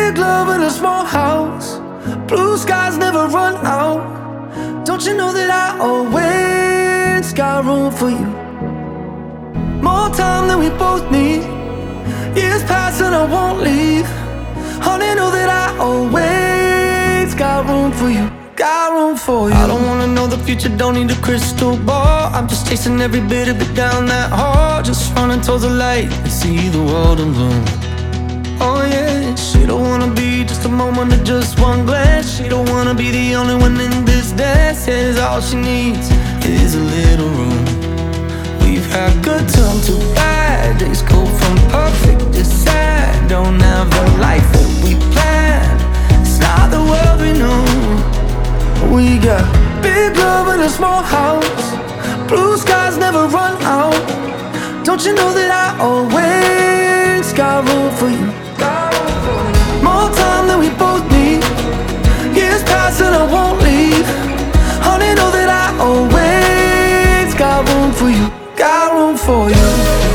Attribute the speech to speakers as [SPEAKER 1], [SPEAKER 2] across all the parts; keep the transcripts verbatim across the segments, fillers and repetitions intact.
[SPEAKER 1] big love in a small house. Blue skies never run out. Don't you know that I always got room for you? More time than we both need. Years pass and I won't leave. Honey, know that I always got room for you. Got room for you. I don't wanna know the future, don't need a crystal ball. I'm just chasing every bit of it down that hall. Just running towards the light and see the world in bloom. Oh yeah, she don't wanna be just a moment or just one glance. She don't wanna be the only one in this dance. Says all she needs is a little room. We've had good times to bad. Days go from perfect to sad. Don't have the life that we planned. It's not the world we know. We got big love in a small house. Blue skies never run out. Don't you know that I always got room for you? More time than we both need. Years pass and I won't leave. Honey, know that I always got room for you. Got room for you.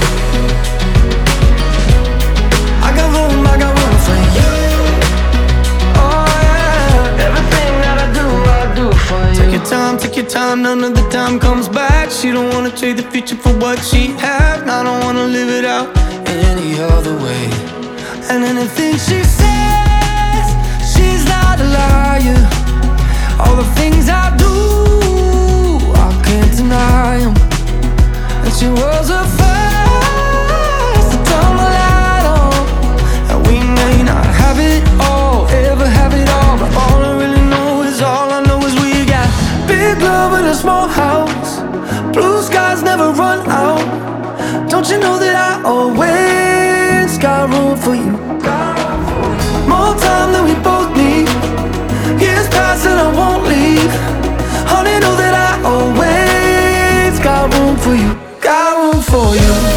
[SPEAKER 1] I got room, I got room for you. Oh yeah, everything that I do, I do for you. Take your time, take your time, none of the time comes back. She don't wanna trade the future for what she had. I don't wanna live it out any other way. And anything she says, she's not a liar. All the things I do, I can't deny them. And she was the first to turn the light on. And we may not have it all, ever have it all, but all I really know is, all I know is we got big love in a small house. Blue skies never run out. Don't you know that I always got room for you? More time than we both need. Years pass and I won't leave. Honey, know that I always got room for you. Got room for you.